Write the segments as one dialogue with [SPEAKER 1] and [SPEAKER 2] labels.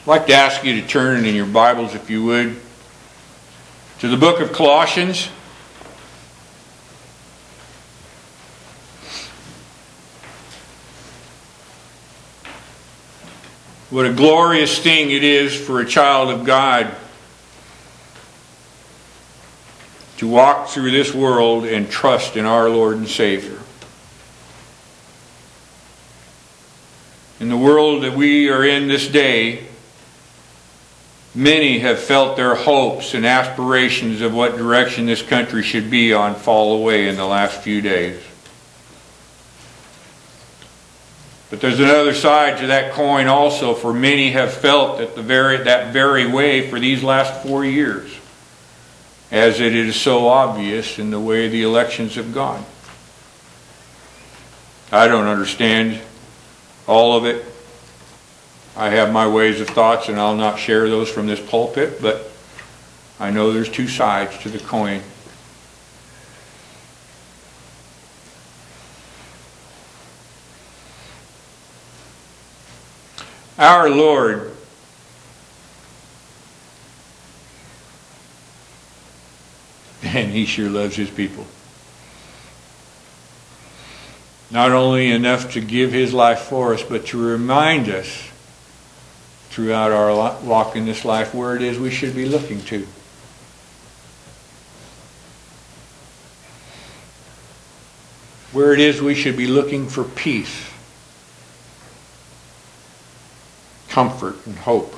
[SPEAKER 1] I'd like to ask you to turn in your Bibles, if you would, to the book of Colossians. What a glorious thing it is for a child of God to walk through this world and trust in our Lord and Savior. In the world that we are in this day, many have felt their hopes and aspirations of what direction this country should be on fall away in the last few days. But there's another side to that coin also, for many have felt that that very way for these last 4 years, as it is so obvious in the way the elections have gone. I don't understand all of it. I have my ways of thoughts, and I'll not share those from this pulpit, but I know there's two sides to the coin. Our Lord and He sure loves His people. Not only enough to give His life for us, but to remind us throughout our walk in this life where it is we should be looking to. Where it is we should be looking for peace, comfort, and hope.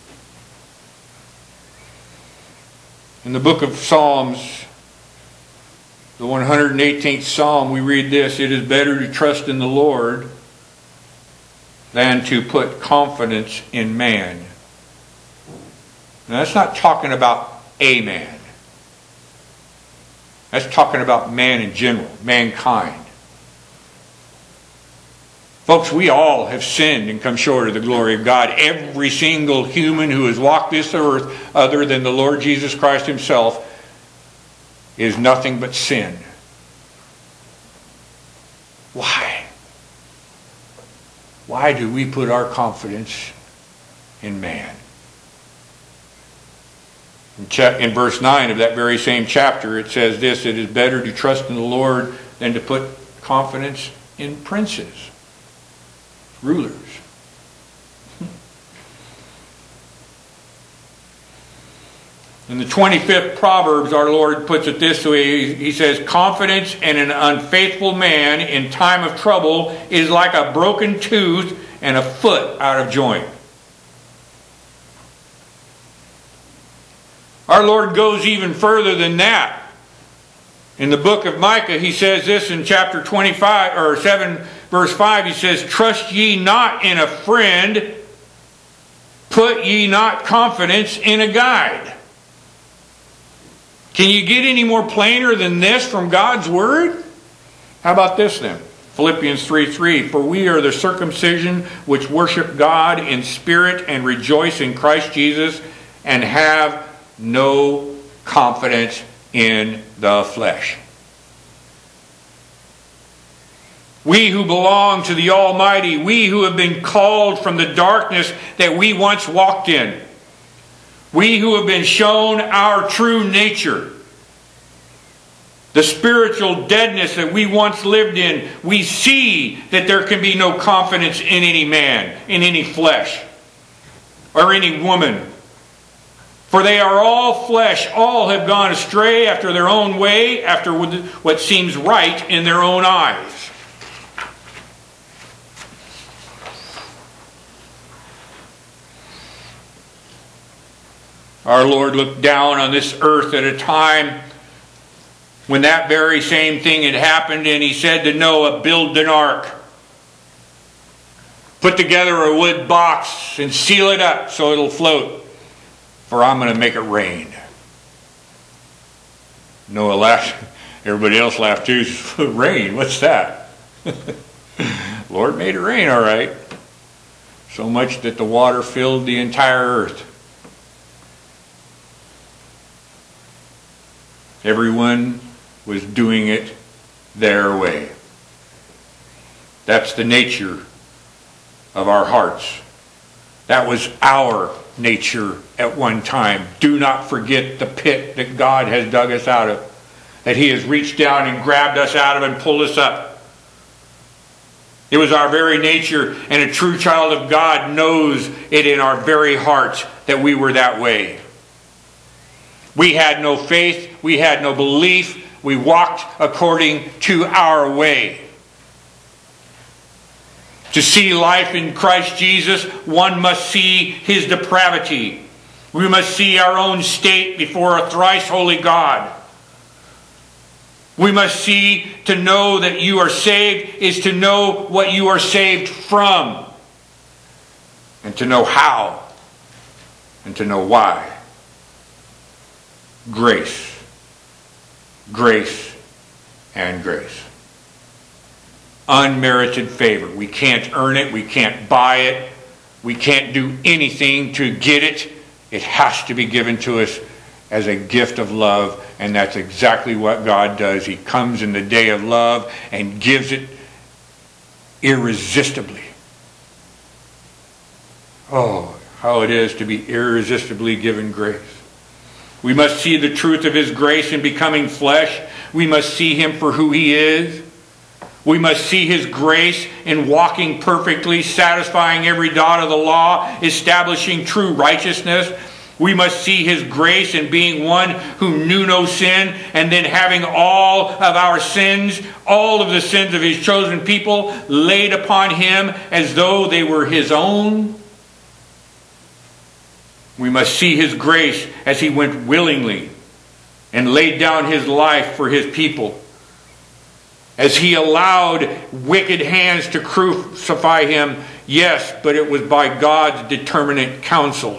[SPEAKER 1] In the book of Psalms, the 118th Psalm, we read this: "It is better to trust in the Lord than to put confidence in man." Now that's not talking about a man. That's talking about man in general, mankind. Folks, we all have sinned and come short of the glory of God. Every single human who has walked this earth, other than the Lord Jesus Christ Himself, is nothing but sin. Why? Why do we put our confidence in man? In verse 9 of that very same chapter, it says this: "It is better to trust in the Lord than to put confidence in princes," rulers. In the 25th Proverbs, our Lord puts it this way. He says, "Confidence in an unfaithful man in time of trouble is like a broken tooth and a foot out of joint." Our Lord goes even further than that. In the book of Micah, He says this in chapter 25 or 7 verse 5. He says, "Trust ye not in a friend, put ye not confidence in a guide." Can you get any more plainer than this from God's Word? How about this then? Philippians 3:3, "For we are the circumcision which worship God in spirit and rejoice in Christ Jesus and have no confidence in the flesh." We who belong to the Almighty, we who have been called from the darkness that we once walked in, we who have been shown our true nature, the spiritual deadness that we once lived in, we see that there can be no confidence in any man, in any flesh, or any woman. For they are all flesh, all have gone astray after their own way, after what seems right in their own eyes. Our Lord looked down on this earth at a time when that very same thing had happened, and He said to Noah, "Build an ark. Put together a wood box and seal it up so it'll float, for I'm going to make it rain." Noah laughed. Everybody else laughed too. "Rain? What's that?" Lord made it rain, all right. So much that the water filled the entire earth. Everyone was doing it their way. That's the nature of our hearts. That was our nature at one time. Do not forget the pit that God has dug us out of, that He has reached down and grabbed us out of and pulled us up. It was our very nature, and a true child of God knows it in our very hearts that we were that way. We had no faith, we had no belief, we walked according to our way. To see life in Christ Jesus, one must see His depravity. We must see our own state before a thrice holy God. We must see, to know that you are saved is to know what you are saved from, and to know how, and to know why. Grace. Grace and grace. Unmerited favor. We can't earn it. We can't buy it. We can't do anything to get it. It has to be given to us as a gift of love. And that's exactly what God does. He comes in the day of love and gives it irresistibly. Oh, how it is to be irresistibly given grace. We must see the truth of His grace in becoming flesh. We must see Him for who He is. We must see His grace in walking perfectly, satisfying every dot of the law, establishing true righteousness. We must see His grace in being one who knew no sin, and then having all of our sins, all of the sins of His chosen people, laid upon Him as though they were His own. We must see His grace as He went willingly and laid down His life for His people. As He allowed wicked hands to crucify Him, yes, but it was by God's determinate counsel.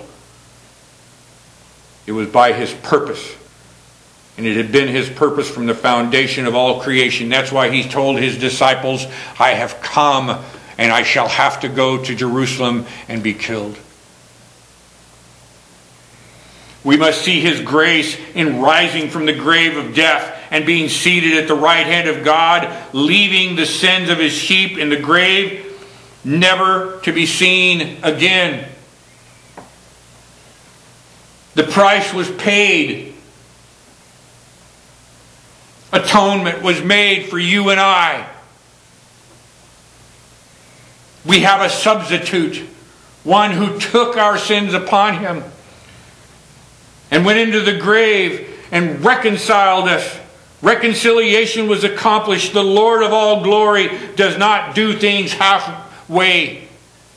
[SPEAKER 1] It was by His purpose. And it had been His purpose from the foundation of all creation. That's why He told His disciples, I have come and I shall have to go to Jerusalem and be killed. We must see His grace in rising from the grave of death and being seated at the right hand of God, leaving the sins of His sheep in the grave, never to be seen again. The price was paid. Atonement was made for you and I. We have a substitute, one who took our sins upon Him and went into the grave and reconciled us. Reconciliation was accomplished. The Lord of all glory does not do things halfway.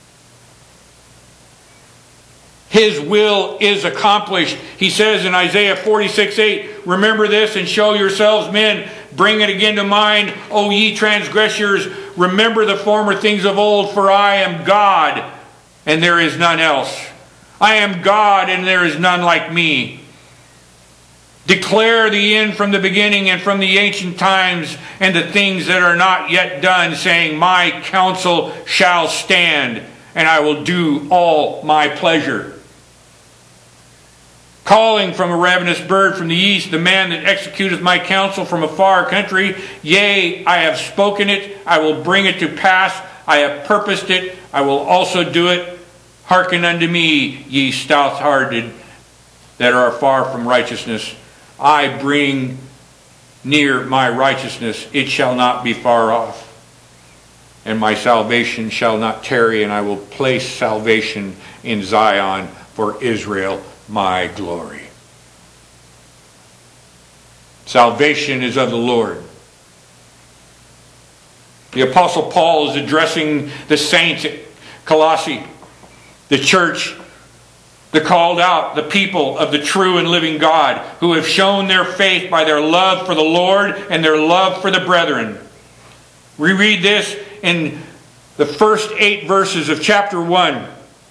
[SPEAKER 1] His will is accomplished. He says in Isaiah 46:8, remember this and show yourselves men. Bring it again to mind, O ye transgressors. Remember the former things of old, for I am God, and there is none else. I am God, and there is none like me. Declare the end from the beginning and from the ancient times, and the things that are not yet done, saying, my counsel shall stand, and I will do all my pleasure. Calling from a ravenous bird from the east, the man that executeth my counsel from a far country. Yea, I have spoken it, I will bring it to pass. I have purposed it, I will also do it. Hearken unto me, ye stout-hearted that are far from righteousness. I bring near my righteousness, it shall not be far off. And my salvation shall not tarry, and I will place salvation in Zion for Israel, my glory. Salvation is of the Lord. The Apostle Paul is addressing the saints at Colossae, the church, the called out, the people of the true and living God, who have shown their faith by their love for the Lord and their love for the brethren. We read this in the first 8 verses of chapter 1.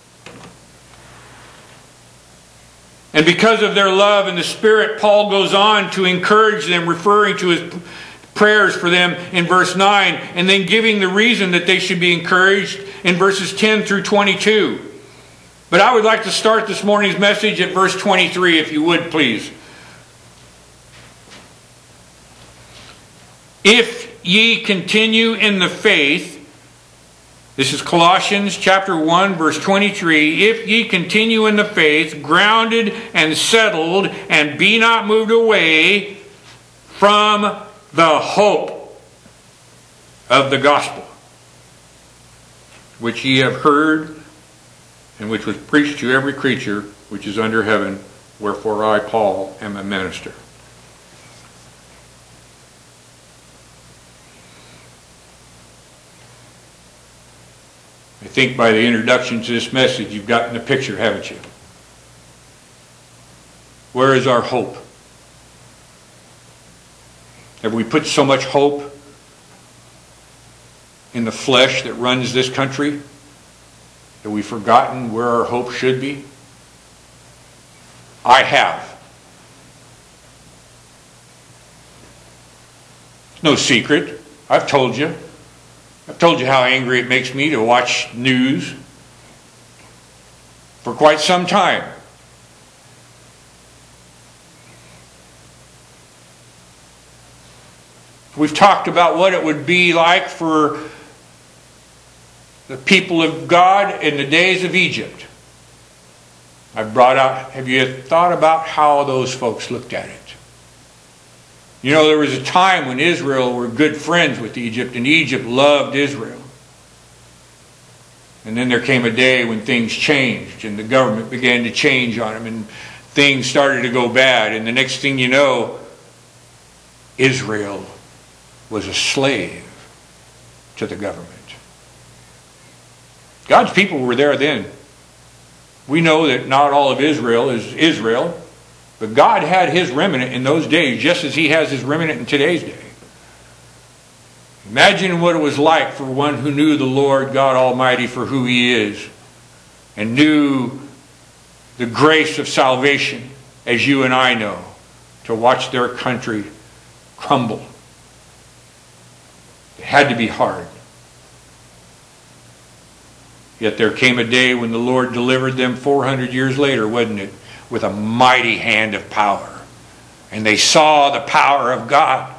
[SPEAKER 1] And because of their love in the Spirit, Paul goes on to encourage them, referring to his prayers for them in verse 9, and then giving the reason that they should be encouraged in verses 10 through 22. But I would like to start this morning's message at verse 23, if you would, please. If ye continue in the faith, This is Colossians chapter 1, verse 23. If ye continue in the faith, grounded and settled, and be not moved away from the hope of the gospel, which ye have heard, and which was preached to every creature which is under heaven, wherefore I, Paul, am a minister. I think by the introduction to this message, you've gotten the picture, haven't you? Where is our hope? Have we put so much hope in the flesh that runs this country that we've forgotten where our hope should be? I have. It's no secret. I've told you. I've told you how angry it makes me to watch news for quite some time. We've talked about what it would be like for the people of God in the days of Egypt. I've brought out, have you thought about how those folks looked at it? You know, there was a time when Israel were good friends with Egypt, and Egypt loved Israel. And then there came a day when things changed, and the government began to change on them, and things started to go bad. And the next thing you know, Israel was a slave to the government. God's people were there then. We know that not all of Israel is Israel, but God had His remnant in those days, just as He has His remnant in today's day. Imagine what it was like for one who knew the Lord God Almighty for who He is, and knew the grace of salvation, as you and I know, to watch their country crumble. It had to be hard. Yet there came a day when the Lord delivered them 400 years later, wasn't it? With a mighty hand of power. And they saw the power of God.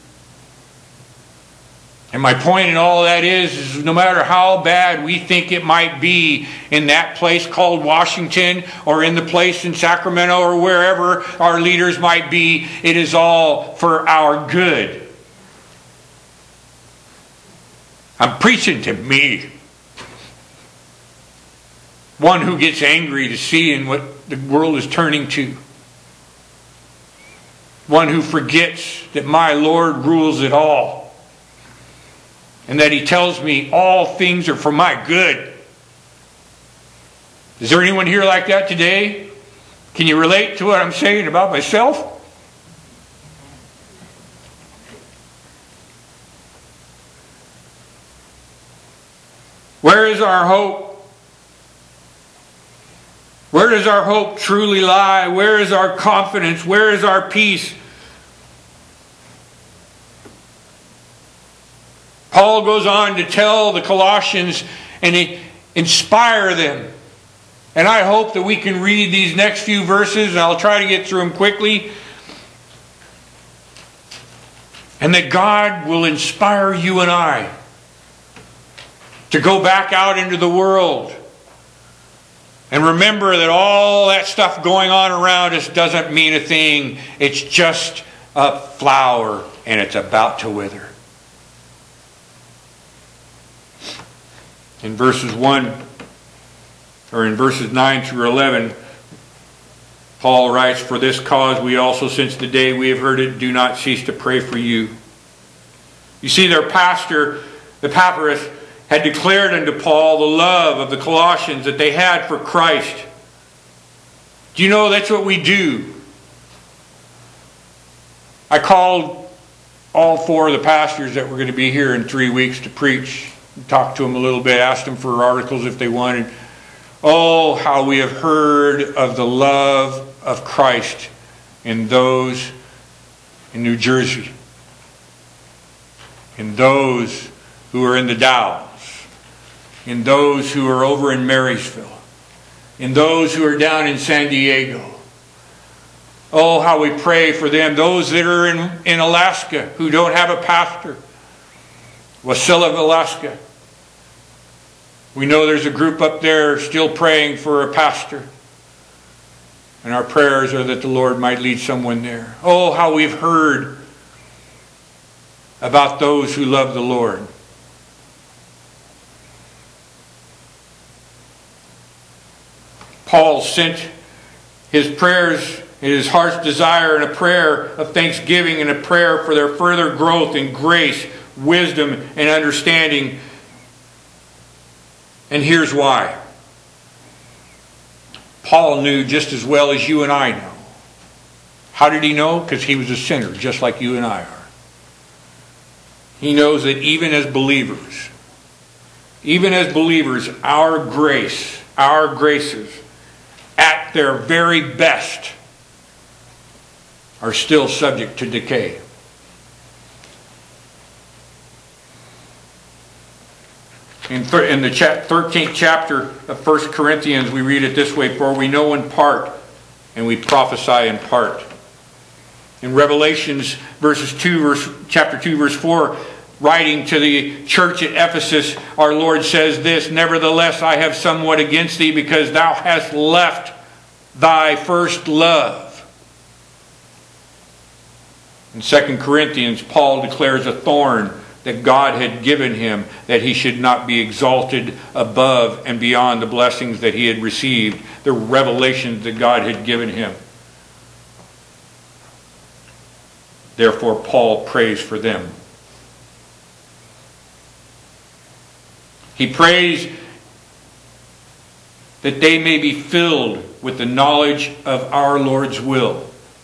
[SPEAKER 1] And my point in all that is no matter how bad we think it might be in that place called Washington, or in the place in Sacramento, or wherever our leaders might be, it is all for our good. I'm preaching to me. One who gets angry to seeing what the world is turning to. One who forgets that my Lord rules it all. And that He tells me all things are for my good. Is there anyone here like that today? Can you relate to what I'm saying about myself? Where is our hope? Where does our hope truly lie? Where is our confidence? Where is our peace? Paul goes on to tell the Colossians and inspire them. And I hope that we can read these next few verses, and I'll try to get through them quickly. And that God will inspire you and I to go back out into the world. And remember that all that stuff going on around us doesn't mean a thing. It's just a flower, and it's about to wither. In verses 9 through 11, Paul writes, "For this cause we also, since the day we have heard it, do not cease to pray for you." You see, their pastor, Epaphras, had declared unto Paul the love of the Colossians that they had for Christ. Do you know that's what we do? I called all four of the pastors that were going to be here in 3 weeks to preach. Talked to them a little bit, asked them for articles if they wanted. Oh, how we have heard of the love of Christ in those in New Jersey, in those who are in the Dalles, in those who are over in Marysville, in those who are down in San Diego. Oh, how we pray for them. Those that are in Alaska who don't have a pastor. Wasilla, Alaska. We know there's a group up there still praying for a pastor. And our prayers are that the Lord might lead someone there. Oh, how we've heard about those who love the Lord. Paul sent his prayers, his heart's desire, and a prayer of thanksgiving and a prayer for their further growth in grace, wisdom, and understanding. And here's why. Paul knew just as well as you and I know. How did he know? Because he was a sinner, just like you and I are. He knows that even as believers, our graces, at their very best, are still subject to decay. In the 13th chapter of 1 Corinthians, we read it this way: for we know in part, and we prophesy in part. In Revelations chapter 2, verse 4, writing to the church at Ephesus, our Lord says this: nevertheless, I have somewhat against thee, because thou hast left thy first love. In 2 Corinthians, Paul declares a thorn that God had given him, that he should not be exalted above and beyond the blessings that he had received, the revelations that God had given him. Therefore, Paul prays for them. He prays that they may be filled with the knowledge of our Lord's will.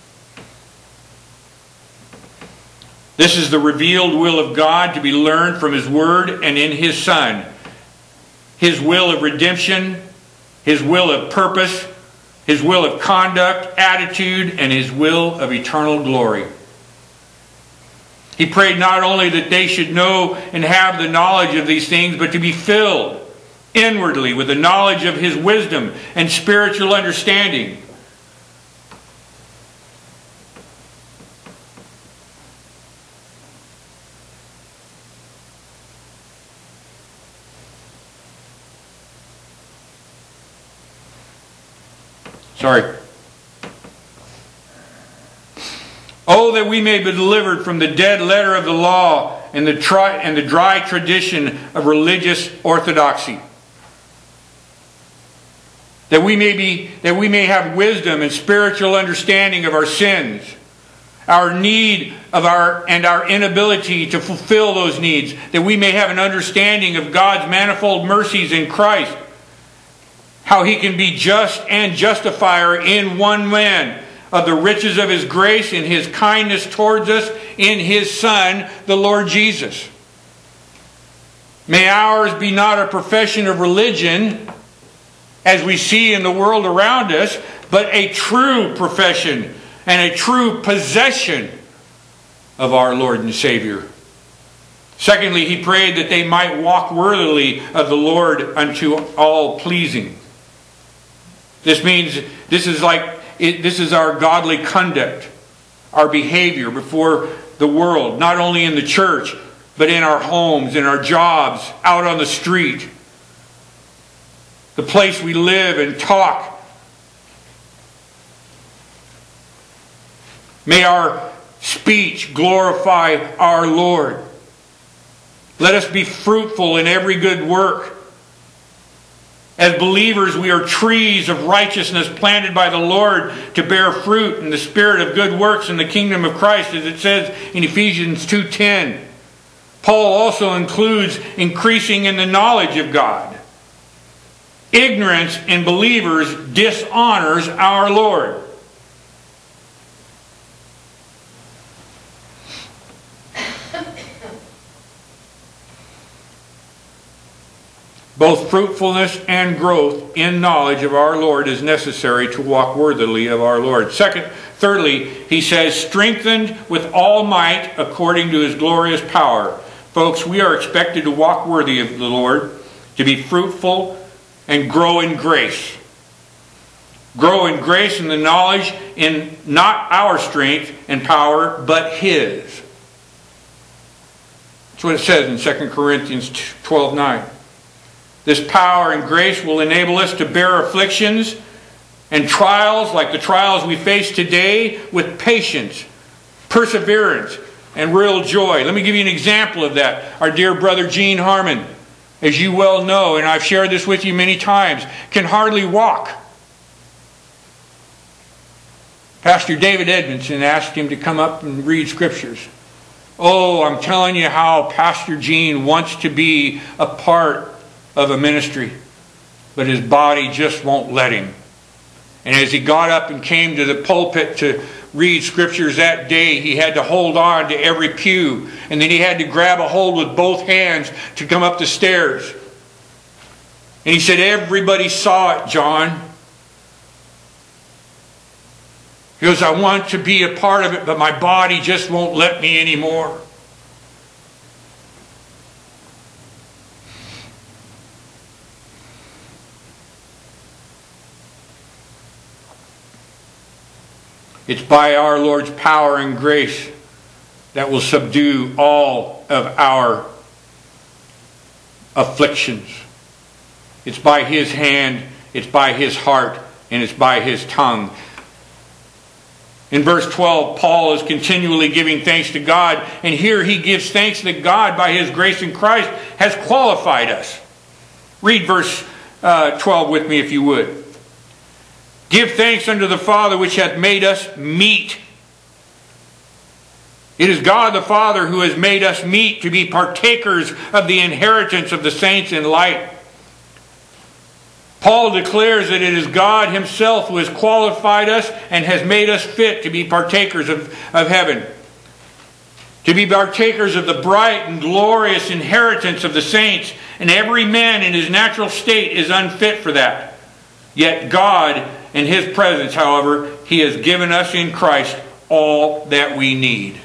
[SPEAKER 1] This is the revealed will of God to be learned from His Word and in His Son. His will of redemption, His will of purpose, His will of conduct, attitude, and His will of eternal glory. He prayed not only that they should know and have the knowledge of these things, but to be filled inwardly with the knowledge of His wisdom and spiritual understanding. Oh, that we may be delivered from the dead letter of the law and the dry tradition of religious orthodoxy. That we may have wisdom and spiritual understanding of our sins, our need of our inability to fulfill those needs. That we may have an understanding of God's manifold mercies in Christ. How He can be just and justifier in one man, of the riches of His grace and His kindness towards us in His Son, the Lord Jesus. May ours be not a profession of religion, as we see in the world around us, but a true profession and a true possession of our Lord and Savior. Secondly, he prayed that they might walk worthily of the Lord unto all pleasing. This means this is our godly conduct, our behavior before the world, not only in the church, but in our homes, in our jobs, out on the street, the place we live and talk. May our speech glorify our Lord. Let us be fruitful in every good work. As believers, we are trees of righteousness planted by the Lord to bear fruit in the spirit of good works in the kingdom of Christ, as it says in Ephesians 2:10. Paul also includes increasing in the knowledge of God. Ignorance in believers dishonors our Lord. Both fruitfulness and growth in knowledge of our Lord is necessary to walk worthily of our Lord. Thirdly, he says, strengthened with all might according to His glorious power. Folks, we are expected to walk worthy of the Lord, to be fruitful and grow in grace. Grow in grace and the knowledge in not our strength and power, but His. That's what it says in 2 Corinthians 12:9. This power and grace will enable us to bear afflictions and trials like the trials we face today with patience, perseverance, and real joy. Let me give you an example of that. Our dear brother Gene Harmon, as you well know, and I've shared this with you many times, can hardly walk. Pastor David Edmondson asked him to come up and read scriptures. Oh, I'm telling you how Pastor Gene wants to be a part of a ministry, but his body just won't let him. And as he got up and came to the pulpit to read scriptures that day, he had to hold on to every pew, and then he had to grab a hold with both hands to come up the stairs. And he said, everybody saw it, John. He goes, I want to be a part of it, but my body just won't let me anymore. It's by our Lord's power and grace that will subdue all of our afflictions. It's by His hand, it's by His heart, and it's by His tongue. In verse 12, Paul is continually giving thanks to God, and here he gives thanks that God, by His grace in Christ, has qualified us. Read verse 12 with me if you would. Give thanks unto the Father which hath made us meet. It is God the Father who has made us meet to be partakers of the inheritance of the saints in light. Paul declares that it is God Himself who has qualified us and has made us fit to be partakers of heaven. To be partakers of the bright and glorious inheritance of the saints. And every man in his natural state is unfit for that. Yet God, in His presence, however, He has given us in Christ all that we need.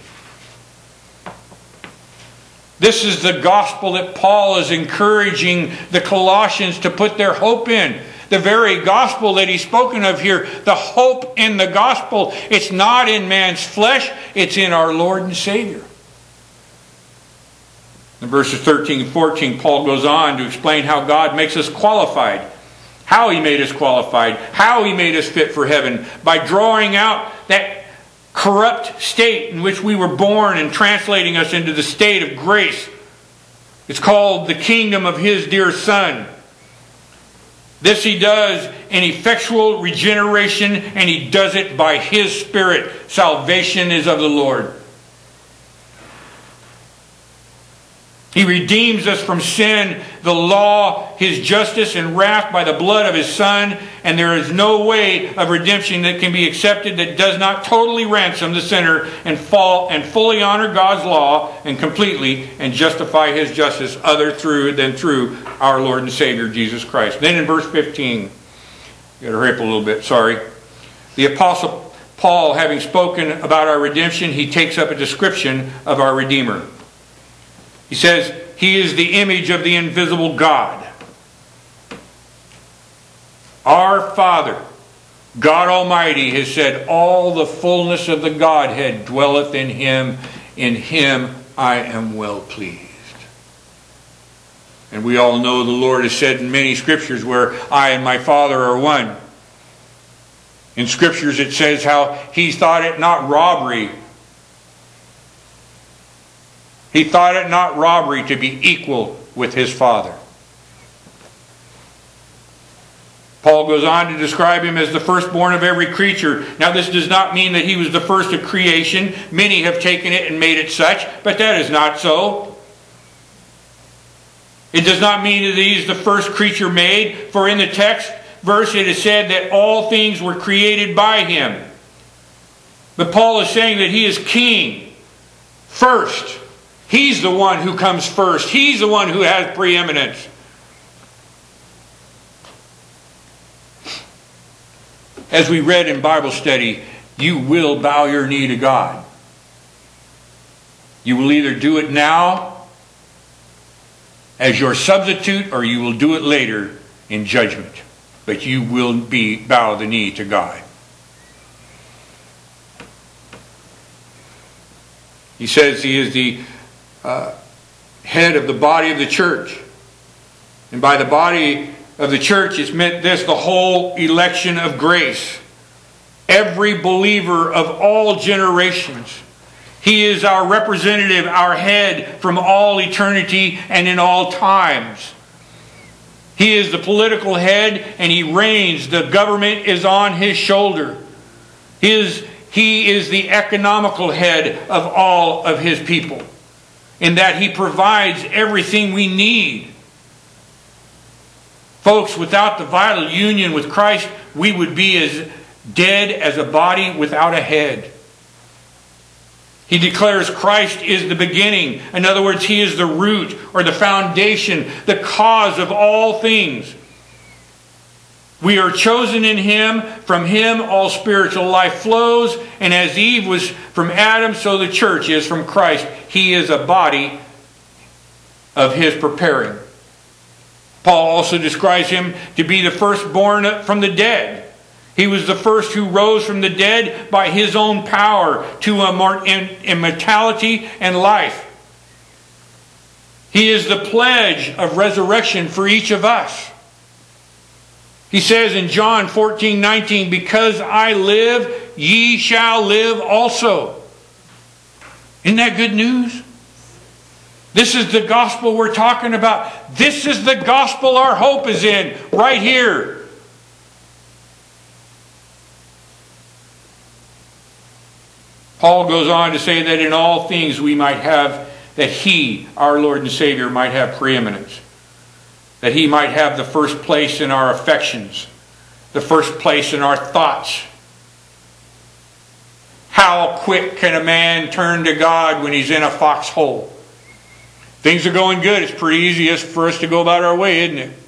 [SPEAKER 1] This is the gospel that Paul is encouraging the Colossians to put their hope in. The very gospel that he's spoken of here, the hope in the gospel, it's not in man's flesh, it's in our Lord and Savior. In verses 13 and 14, Paul goes on to explain how God makes us qualified. How He made us qualified. How He made us fit for heaven. By drawing out that corrupt state in which we were born and translating us into the state of grace. It's called the kingdom of His dear Son. This He does in effectual regeneration, and He does it by His Spirit. Salvation is of the Lord. He redeems us from sin, the law, His justice, and wrath by the blood of His Son. And there is no way of redemption that can be accepted that does not totally ransom the sinner and fully honor God's law and completely and justify His justice other than through our Lord and Savior Jesus Christ. Then in verse 15, you got to hurry up a little bit, sorry. The Apostle Paul, having spoken about our redemption, he takes up a description of our Redeemer. He says, He is the image of the invisible God. Our Father, God Almighty, has said, all the fullness of the Godhead dwelleth in Him. In Him I am well pleased. And we all know the Lord has said in many scriptures where I and my Father are one. In scriptures it says how He thought it not robbery. He thought it not robbery to be equal with His Father. Paul goes on to describe Him as the firstborn of every creature. Now this does not mean that He was the first of creation. Many have taken it and made it such, but that is not so. It does not mean that He is the first creature made, for in the text verse it is said that all things were created by Him. But Paul is saying that He is King first. He's the one who comes first. He's the one who has preeminence. As we read in Bible study, you will bow your knee to God. You will either do it now as your substitute, or you will do it later in judgment. But you will bow the knee to God. He says He is the head of the body of the church. And by the body of the church, it's meant this: the whole election of grace. Every believer of all generations. He is our representative, our head from all eternity and in all times. He is the political head and he reigns. The government is on his shoulder. He is the economical head of all of his people, in that he provides everything we need. Folks, without the vital union with Christ, we would be as dead as a body without a head. He declares Christ is the beginning. In other words, He is the root or the foundation, the cause of all things. We are chosen in Him. From Him all spiritual life flows. And as Eve was from Adam, so the church is from Christ. He is a body of His preparing. Paul also describes Him to be the firstborn from the dead. He was the first who rose from the dead by His own power to immortality and life. He is the pledge of resurrection for each of us. He says in John 14:19, "Because I live, ye shall live also." Isn't that good news? This is the gospel we're talking about. This is the gospel our hope is in, right here. Paul goes on to say that in all things we might have, that He, our Lord and Savior, might have preeminence. That He might have the first place in our affections, the first place in our thoughts. How quick can a man turn to God when he's in a foxhole? Things are going good. It's pretty easy for us to go about our way, isn't it?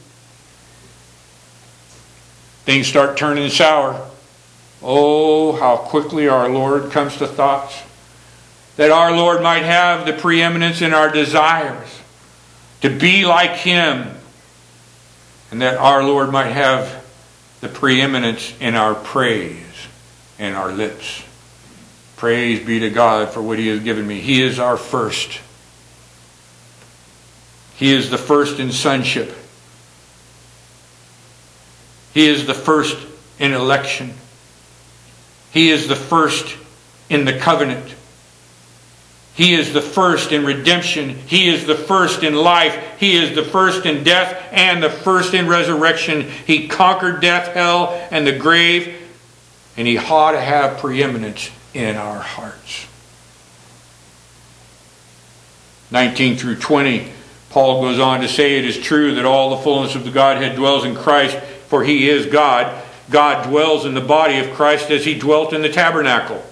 [SPEAKER 1] Things start turning sour. Oh, how quickly our Lord comes to thoughts. That our Lord might have the preeminence in our desires, to be like Him. And that our Lord might have the preeminence in our praise and our lips. Praise be to God for what He has given me. He is our first. He is the first in sonship. He is the first in election. He is the first in the covenant. He is the first in redemption. He is the first in life. He is the first in death and the first in resurrection. He conquered death, hell, and the grave. And He ought to have preeminence in our hearts. 19 through 20, Paul goes on to say, "It is true that all the fullness of the Godhead dwells in Christ, for He is God. God dwells in the body of Christ as He dwelt in the tabernacle."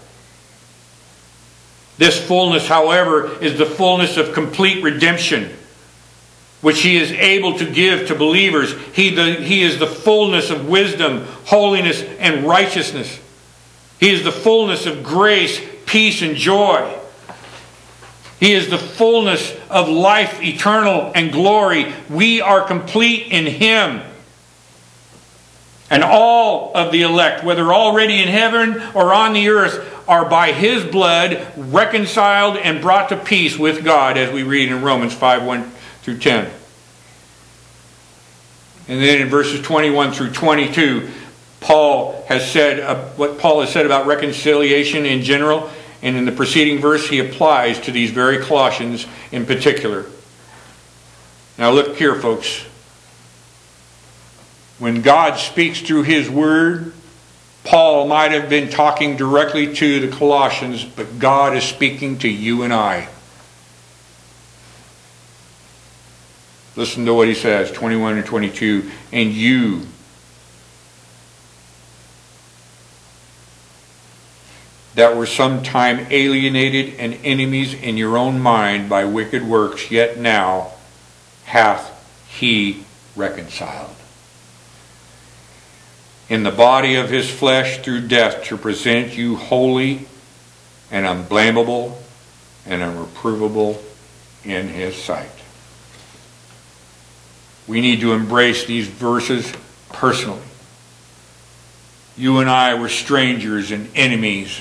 [SPEAKER 1] This fullness, however, is the fullness of complete redemption, which He is able to give to believers. He is the fullness of wisdom, holiness, and righteousness. He is the fullness of grace, peace, and joy. He is the fullness of life eternal and glory. We are complete in Him. And all of the elect, whether already in heaven or on the earth, are by His blood reconciled and brought to peace with God, as we read in Romans 5:1 through 10. And then in verses 21 through 22, Paul has said what Paul has said about reconciliation in general, and in the preceding verse he applies to these very Colossians in particular. Now look here, folks. When God speaks through His Word, Paul might have been talking directly to the Colossians, but God is speaking to you and I. Listen to what he says, 21 and 22. "And you, that were sometime alienated and enemies in your own mind by wicked works, yet now hath He reconciled in the body of His flesh through death, to present you holy and unblameable and unreprovable in His sight." We need to embrace these verses personally. You and I were strangers and enemies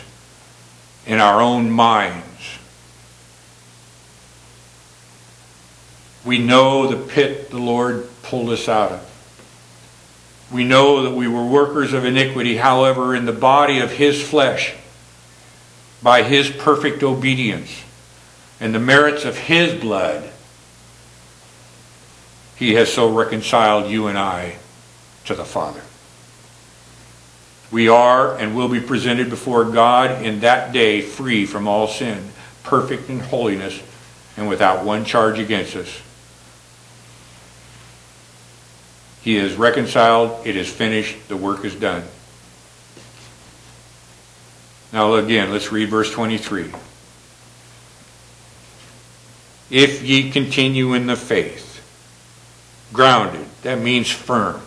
[SPEAKER 1] in our own minds. We know the pit the Lord pulled us out of. We know that we were workers of iniquity. However, in the body of His flesh, by His perfect obedience and the merits of His blood, He has so reconciled you and I to the Father. We are and will be presented before God in that day free from all sin, perfect in holiness, and without one charge against us. He is reconciled. It is finished. The work is done. Now again, let's read verse 23. If ye continue in the faith, grounded, that means firm.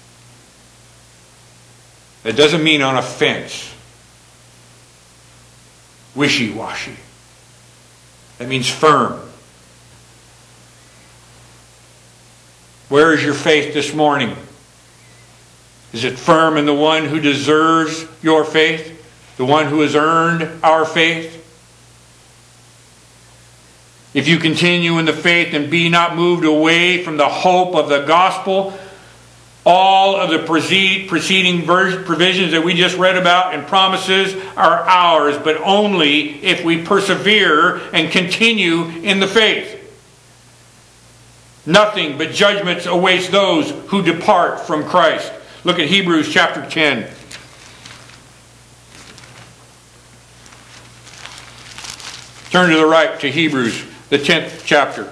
[SPEAKER 1] That doesn't mean on a fence, wishy-washy. That means firm. Where is your faith this morning? Is it firm in the one who deserves your faith? The one who has earned our faith? If you continue in the faith and be not moved away from the hope of the gospel, all of the preceding provisions that we just read about and promises are ours, but only if we persevere and continue in the faith. Nothing but judgments awaits those who depart from Christ. Look at Hebrews chapter 10. Turn to the right to Hebrews, the 10th chapter.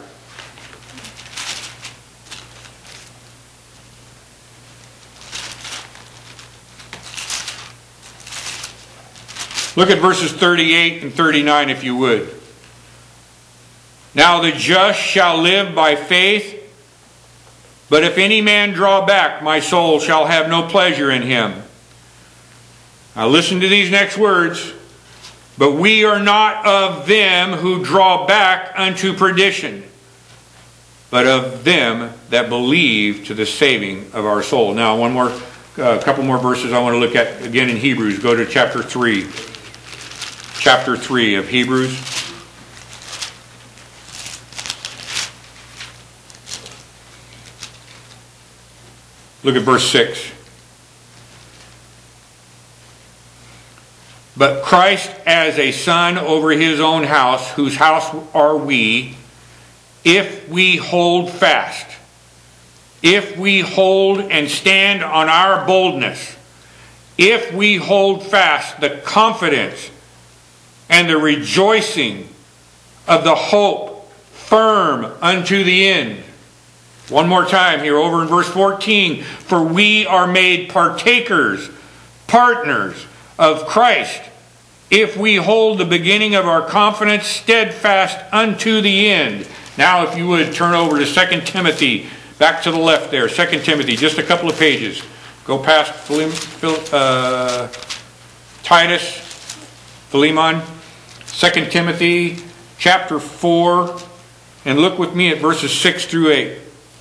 [SPEAKER 1] Look at verses 38 and 39 if you would. Now the just shall live by faith, but if any man draw back, my soul shall have no pleasure in him. Now listen to these next words. But we are not of them who draw back unto perdition, but of them that believe to the saving of our soul. Now a couple more verses I want to look at again in Hebrews. Go to chapter 3. Chapter 3 of Hebrews. Look at verse 6. But Christ as a son over his own house, whose house are we, if we hold fast, if we hold and stand on our boldness, if we hold fast the confidence and the rejoicing of the hope firm unto the end. One more time here over in verse 14. For we are made partakers, partners of Christ, if we hold the beginning of our confidence steadfast unto the end. Now if you would turn over to 2 Timothy, back to the left there, 2 Timothy, just a couple of pages. Go past Titus, Philemon, 2 Timothy chapter 4, and look with me at verses 6 through 8.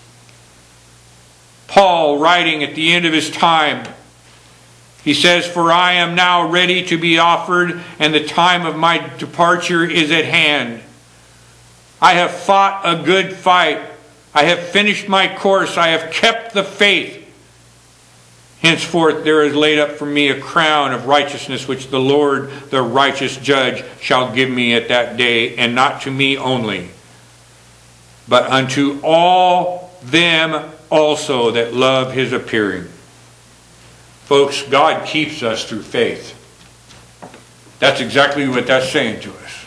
[SPEAKER 1] Paul, writing at the end of his time, he says, For I am now ready to be offered, and the time of my departure is at hand. I have fought a good fight. I have finished my course. I have kept the faith. Henceforth there is laid up for me a crown of righteousness, which the Lord, the righteous judge, shall give me at that day, and not to me only, but unto all them also that love his appearing. Folks, God keeps us through faith. That's exactly what that's saying to us.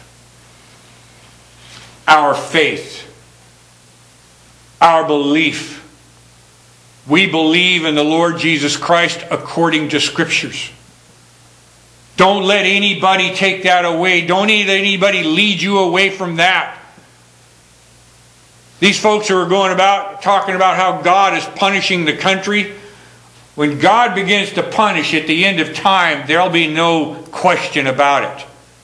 [SPEAKER 1] Our faith, our belief. We believe in the Lord Jesus Christ according to Scriptures. Don't let anybody take that away. Don't let anybody lead you away from that. These folks who are going about talking about how God is punishing the country, when God begins to punish at the end of time, there'll be no question about it.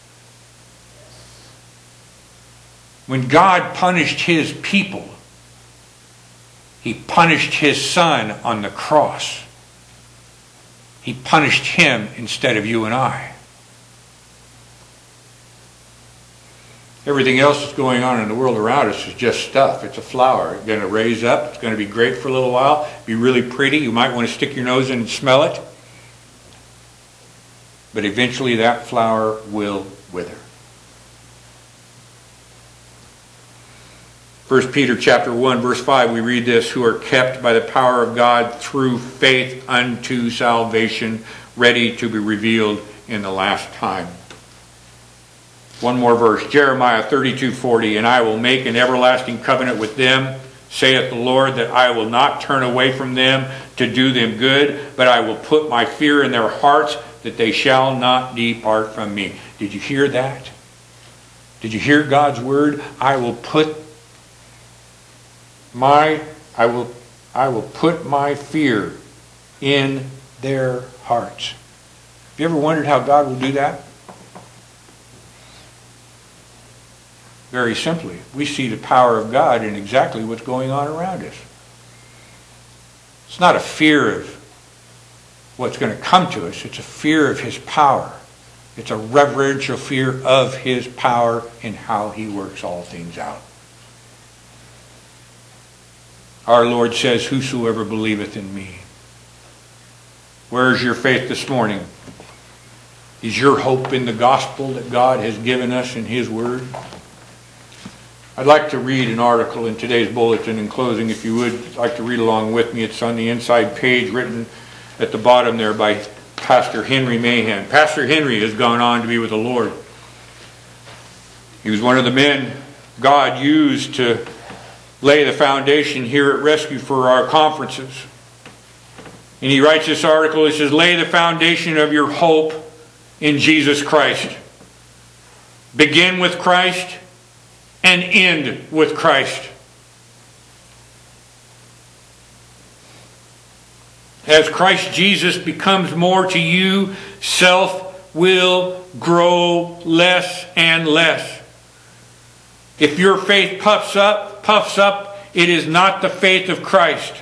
[SPEAKER 1] When God punished his people, he punished his son on the cross. He punished him instead of you and I. Everything else that's going on in the world around us is just stuff. It's a flower. It's going to raise up. It's going to be great for a little while. Be really pretty. You might want to stick your nose in and smell it. But eventually that flower will wither. 1 Peter chapter 1, verse 5, we read this, who are kept by the power of God through faith unto salvation, ready to be revealed in the last time. One more verse, Jeremiah 32:40, and I will make an everlasting covenant with them, saith the Lord, that I will not turn away from them to do them good, but I will put my fear in their hearts, that they shall not depart from me. Did you hear that? Did you hear God's word? I will put my fear in their hearts. Have you ever wondered how God will do that? Very simply, we see the power of God in exactly what's going on around us. It's not a fear of what's going to come to us. It's a fear of His power. It's a reverential fear of His power and how He works all things out. Our Lord says, whosoever believeth in me. Where is your faith this morning? Is your hope in the gospel that God has given us in His Word? I'd like to read an article in today's bulletin in closing. If you would like to read along with me, it's on the inside page, written at the bottom there by Pastor Henry Mahan. Pastor Henry has gone on to be with the Lord. He was one of the men God used to lay the foundation here at Rescue for our conferences. And he writes this article, it says, lay the foundation of your hope in Jesus Christ. Begin with Christ and end with Christ. As Christ Jesus becomes more to you, self will grow less and less. If your faith puffs up, it is not the faith of Christ.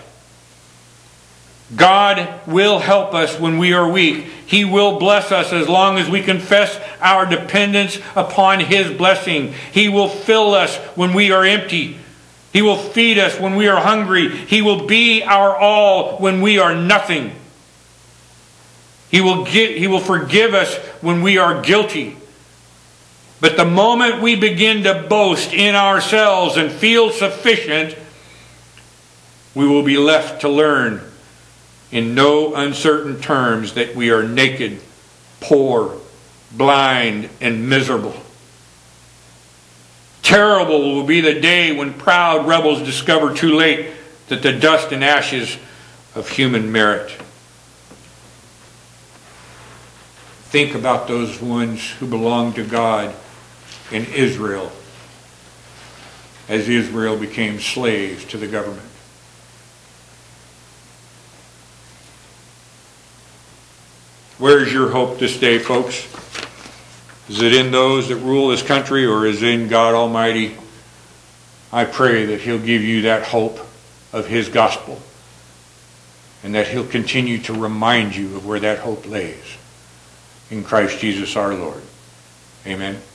[SPEAKER 1] God will help us when we are weak. He will bless us as long as we confess our dependence upon His blessing. He will fill us when we are empty. He will feed us when we are hungry. He will be our all when we are nothing. He will forgive us when we are guilty. But the moment we begin to boast in ourselves and feel sufficient, we will be left to learn in no uncertain terms that we are naked, poor, blind, and miserable. Terrible will be the day when proud rebels discover too late that the dust and ashes of human merit. Think about those ones who belong to God in Israel as Israel became slaves to the government. Where's your hope this day, folks? Is it in those that rule this country, or is it in God Almighty? I pray that He'll give you that hope of His gospel, and that He'll continue to remind you of where that hope lays. In Christ Jesus our Lord. Amen.